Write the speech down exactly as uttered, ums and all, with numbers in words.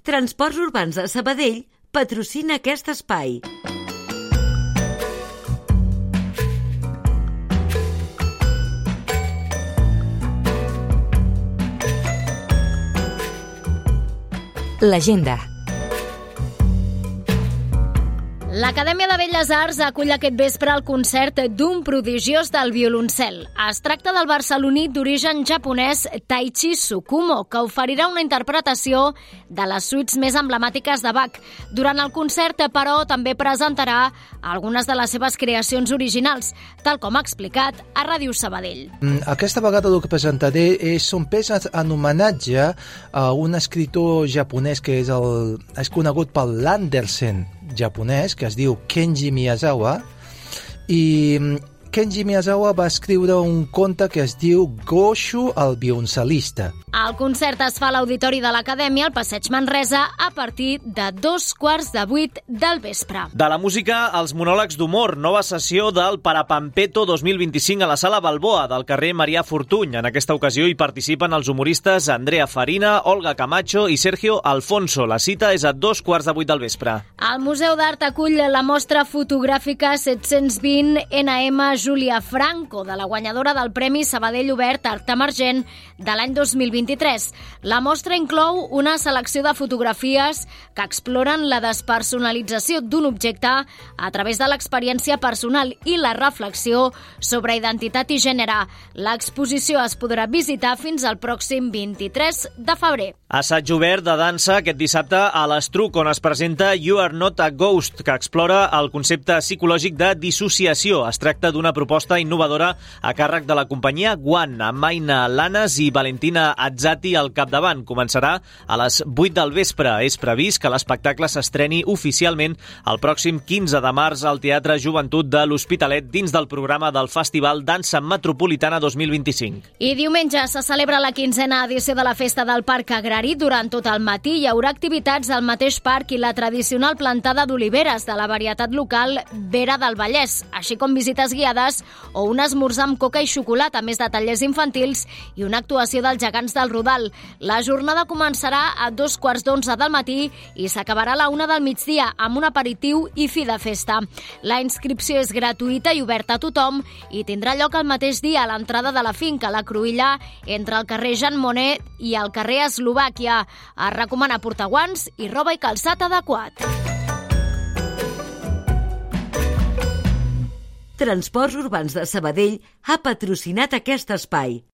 Transports Urbans de Sabadell patrocina aquest espai. L'agenda. L'Acadèmia de Belles Arts acull aquest vespre el concert d'un prodigiós del violoncel. Es tracta del barceloní d'origen japonès Taichi Tsukumo, que oferirà una interpretació de les suites més emblemàtiques de Bach. Durant el concert, però, també presentarà algunes de les seves creacions originals, tal com ha explicat a Ràdio Sabadell. Aquesta vegada el que presentaré és un peça en homenatge a un escriptor japonès que és, el, és conegut pel l'Andersen japonès, que es diu Kenji Miyazawa, i Kenji Miyazawa va escriure un conte que es diu Goshu el violoncel·lista. El concert es fa a l'Auditori de l'Acadèmia, al Passeig Manresa, a partir de dos quarts de vuit del vespre. De la música als monòlegs d'humor, nova sessió del Parapampeto dos mil vint-i-cinc a la Sala Balboa del carrer Marià Fortuny. En aquesta ocasió hi participen els humoristes Andrea Farina, Olga Camacho i Sergio Alfonso. La cita és a dos quarts de vuit del vespre. El Museu d'Art acull la mostra fotogràfica set-cents vint N M Júlia Franco, de la guanyadora del Premi Sabadell Obert Art Emergent de l'any dos mil vint-i-tres. La mostra inclou una selecció de fotografies que exploren la despersonalització d'un objecte a través de l'experiència personal i la reflexió sobre identitat i gènere. L'exposició es podrà visitar fins al pròxim vint-i-tres de febrer. Assaig obert de dansa aquest dissabte a l'Estruc, on es presenta You Are Not a Ghost, que explora el concepte psicològic de dissociació. Es tracta d'una proposta innovadora a càrrec de la companyia Guan, amb Maina Lanes i Valentina Azzati al capdavant. Començarà a les vuit del vespre. És previst que l'espectacle s'estreni oficialment el pròxim quinze de març al Teatre Joventut de l'Hospitalet dins del programa del Festival Dansa Metropolitana dos mil vint-i-cinc. I diumenge se celebra la quinzena edició de la Festa del Parc Agrari. Durant tot el matí hi haurà activitats al mateix parc i la tradicional plantada d'oliveres de la varietat local Vera del Vallès, així com visites guiades o un esmorzar amb coca i xocolata, a més de tallers infantils i una actuació dels gegants del Rodal. La jornada començarà a dos quarts d'onze del matí i s'acabarà a la una del migdia amb un aperitiu i fi de festa. La inscripció és gratuïta i oberta a tothom i tindrà lloc el mateix dia a l'entrada de la finca, la Cruïlla, entre el carrer Jean Monnet i el carrer Eslovàquia. Es recomana portar guants i roba i calçat adequat. Transports Urbans de Sabadell ha patrocinat aquest espai.